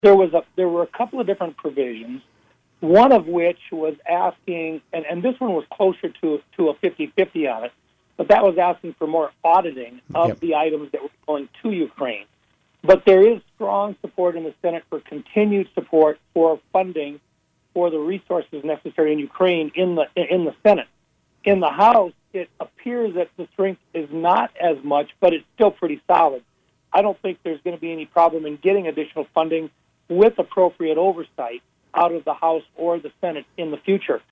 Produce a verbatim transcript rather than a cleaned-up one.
there was a there were a couple of different provisions. One of which was asking, and, and this one was closer to to a fifty-fifty on it, but that was asking for more auditing of Yep. the items that were going to Ukraine. But there is strong support in the Senate for continued support for funding for the resources necessary in Ukraine in the in the Senate. In the House, it appears that the strength is not as much, but it's still pretty solid. I don't think there's going to be any problem in getting additional funding with appropriate oversight out of the House or the Senate in the future.